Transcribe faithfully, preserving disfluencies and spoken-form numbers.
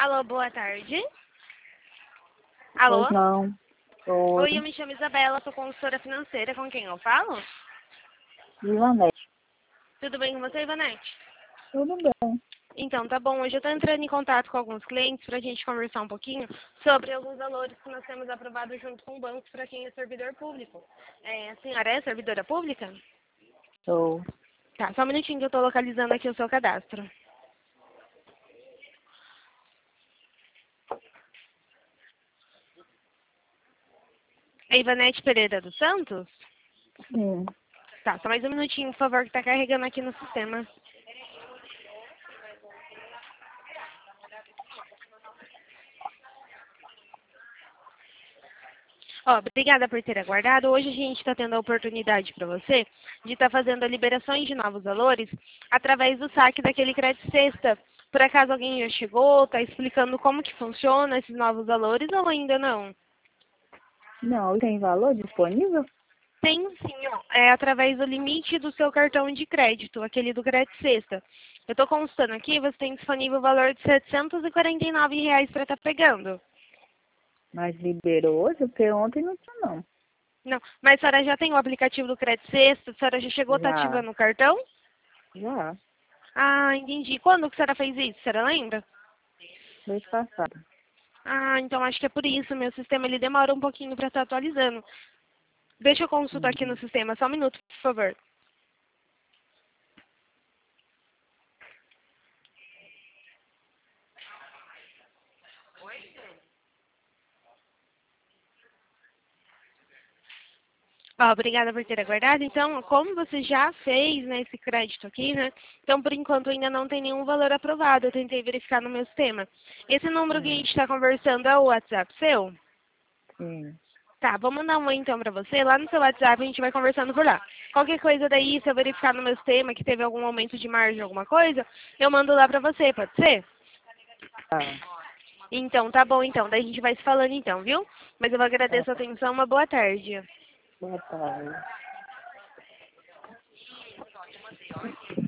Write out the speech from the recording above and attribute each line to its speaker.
Speaker 1: Alô, boa tarde. Alô?
Speaker 2: Pois não. Oi.
Speaker 1: Oi, eu me chamo Isabela, sou consultora financeira. Com quem eu falo?
Speaker 2: Ivanete.
Speaker 1: Tudo bem com você, Ivanete?
Speaker 2: Tudo bem.
Speaker 1: Então, tá bom. Hoje eu tô entrando em contato com alguns clientes pra gente conversar um pouquinho sobre alguns valores que nós temos aprovados junto com o banco para quem é servidor público. É, a senhora é servidora pública?
Speaker 2: Sou.
Speaker 1: Tá, só um minutinho que eu tô localizando aqui o seu cadastro. É Ivanete Pereira dos Santos?
Speaker 2: Sim.
Speaker 1: Tá, só mais um minutinho, por favor, que tá carregando aqui no sistema. Ó, obrigada por ter aguardado. Hoje a gente está tendo a oportunidade para você de estar fazendo a liberações de novos valores através do saque daquele crédito sexta. Por acaso alguém já chegou, está explicando como que funciona esses novos valores ou ainda não?
Speaker 2: Não, tem valor disponível?
Speaker 1: Tem sim, ó. É através do limite do seu cartão de crédito, aquele do crédito sexta. Eu estou constando aqui, você tem disponível o valor de setecentos e quarenta e nove reais para estar pegando.
Speaker 2: Mas liberou hoje, porque ontem não tinha não.
Speaker 1: Não, mas a senhora já tem o aplicativo do crédito sexta? A senhora já chegou a estar
Speaker 2: Já.
Speaker 1: ativando o cartão?
Speaker 2: Já.
Speaker 1: Ah, entendi. Quando que a senhora fez isso? A senhora lembra?
Speaker 2: Mês passado.
Speaker 1: Ah, então acho que é por isso. Meu sistema ele demora um pouquinho para estar atualizando. Deixa eu consultar aqui no
Speaker 2: Uhum.
Speaker 1: sistema. Só um minuto, por favor. Ó, obrigada por ter aguardado. Então, como você já fez, né, esse crédito aqui, né? Então, por enquanto, ainda não tem nenhum valor aprovado. Eu tentei verificar no meu sistema. Esse número que a
Speaker 2: Hum.
Speaker 1: gente está conversando é o WhatsApp seu?
Speaker 2: Sim.
Speaker 1: Tá, vou mandar um oi então pra você. Lá no seu WhatsApp a gente vai conversando por lá. Qualquer coisa daí, se eu verificar no meu sistema que teve algum aumento de margem, alguma coisa, eu mando lá pra você, pode ser?
Speaker 2: Tá.
Speaker 1: Então, tá bom então. Daí a gente vai se falando então, viu? Mas eu
Speaker 2: Tá.
Speaker 1: agradeço a atenção. Uma boa tarde.
Speaker 2: Boa tarde.